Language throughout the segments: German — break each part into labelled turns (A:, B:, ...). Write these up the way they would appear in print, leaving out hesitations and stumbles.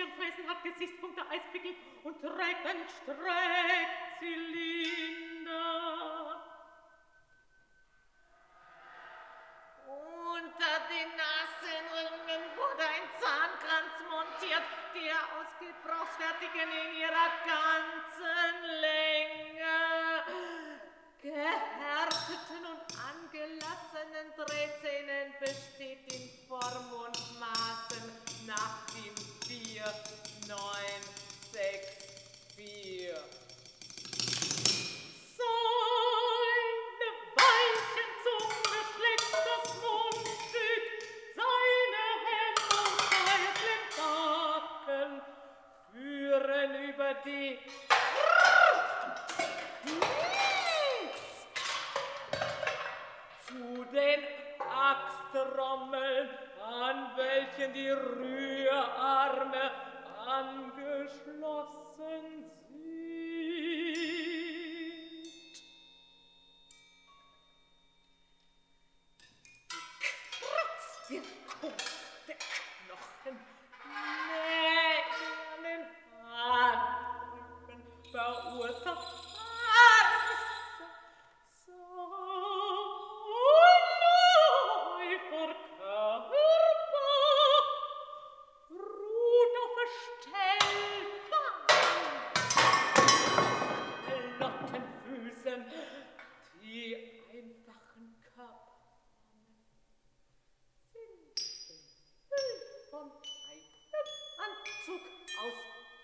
A: ihrem Felsen hat Gesichtspunkt der Eispickel und trägt einen Streckzylinder.
B: Unter den Nasenringen wurde ein Zahnkranz montiert, der aus Gebrauchsfertigen in ihrer ganzen Länge gehärteten und angelassenen Drehzähnen besteht in Form und Maßen nach dem 4964.
A: Seine weichen Zunge schlägt das Mundstück, seine Hände und seine Backen führen über die zu den Axttrommeln, an welchen die Rührarme angeschlossen sind.
B: Kratzwirkung der Knochen, Nägeln, Handrücken verursacht
A: die einfachen Körperformen sind von einem Anzug aus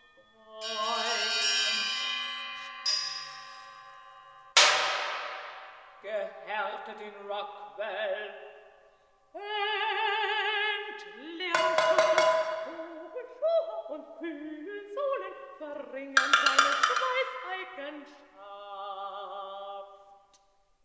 A: gehärtet in Rockwell, entlernt Schuhe und Kühlsohlen verringern seine Schweißeigenschaft.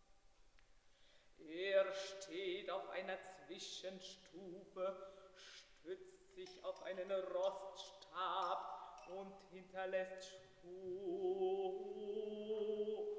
A: Er steht auf einer Zwischenstufe, stützt sich auf einen Roststab und hinterlässt Spuren.